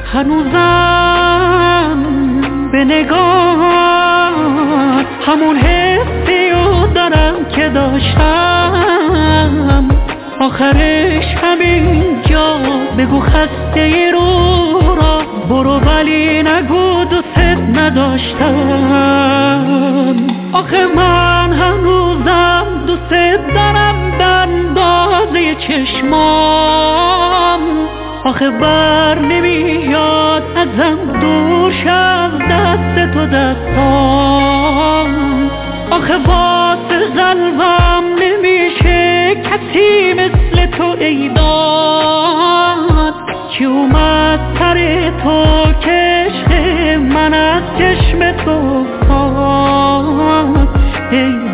هنوزم به نگاه همون حسیو دارم که داشتم، آخرش همینجا بگو خسته رو را برو، ولی نگو دوست نداشتم. آخه من هنوزم دوست دارم به اندازه چشمام، آخه بر نمیاد ازم دور شد دست تو دستام، آخه واسه قلبم نمیشه کسی مثل تو ایداد، چی اومد سر تو که عشق من از چشم تو افتاد.